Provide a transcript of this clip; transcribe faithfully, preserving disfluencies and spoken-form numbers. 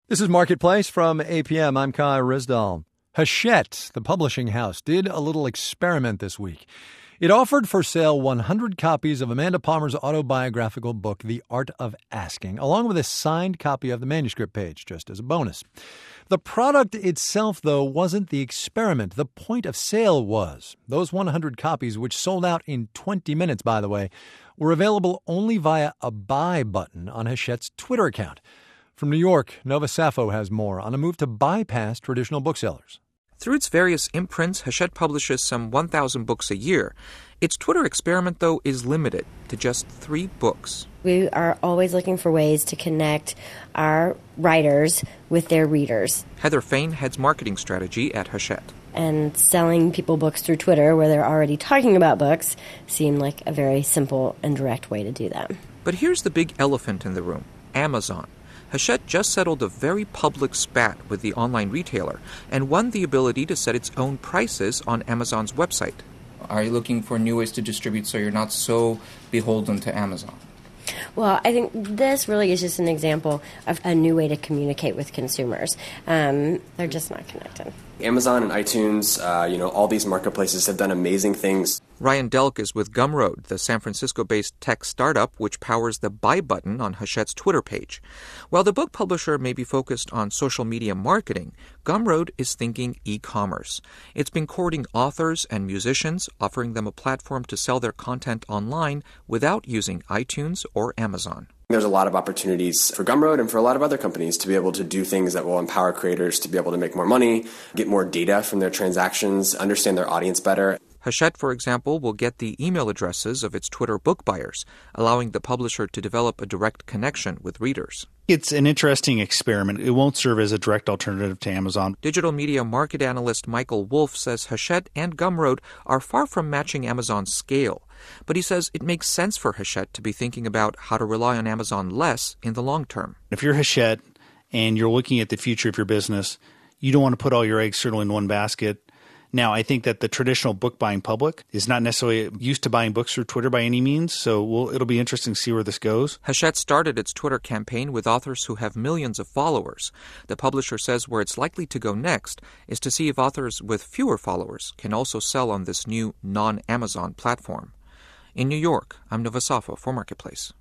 This is Marketplace from A P M. I'm Kai Rizdal. Hachette, the publishing house, did a little experiment this week. It offered for sale one hundred copies of Amanda Palmer's autobiographical book, The Art of Asking, along with a signed copy of the manuscript page, just as a bonus. The product itself, though, wasn't the experiment. The point of sale was. Those one hundred copies, which sold out in twenty minutes, by the way, were available only via a buy button on Hachette's Twitter account. From New York, Nova Safo has more on a move to bypass traditional booksellers. Through its various imprints, Hachette publishes some one thousand books a year. Its Twitter experiment, though, is limited to just three books. We are always looking for ways to connect our writers with their readers. Heather Fain heads marketing strategy at Hachette. And selling people books through Twitter, where they're already talking about books, seemed like a very simple and direct way to do that. But here's the big elephant in the room, Amazon. Hachette just settled a very public spat with the online retailer and won the ability to set its own prices on Amazon's website. Are you looking for new ways to distribute so you're not so beholden to Amazon? Well, I think this really is just an example of a new way to communicate with consumers. Um, they're just not connected. Amazon and iTunes, uh, you know, all these marketplaces have done amazing things. Ryan Delk is with Gumroad, the San Francisco-based tech startup which powers the buy button on Hachette's Twitter page. While the book publisher may be focused on social media marketing, Gumroad is thinking e-commerce. It's been courting authors and musicians, offering them a platform to sell their content online without using iTunes or Amazon. There's a lot of opportunities for Gumroad and for a lot of other companies to be able to do things that will empower creators to be able to make more money, get more data from their transactions, understand their audience better. Hachette, for example, will get the email addresses of its Twitter book buyers, allowing the publisher to develop a direct connection with readers. It's an interesting experiment. It won't serve as a direct alternative to Amazon. Digital media market analyst Michael Wolff says Hachette and Gumroad are far from matching Amazon's scale. But he says it makes sense for Hachette to be thinking about how to rely on Amazon less in the long term. If you're Hachette and you're looking at the future of your business, you don't want to put all your eggs certainly in one basket. Now, I think that the traditional book-buying public is not necessarily used to buying books through Twitter by any means, so we'll, it'll be interesting to see where this goes. Hachette started its Twitter campaign with authors who have millions of followers. The publisher says where it's likely to go next is to see if authors with fewer followers can also sell on this new non-Amazon platform. In New York, I'm Nova Safo for Marketplace.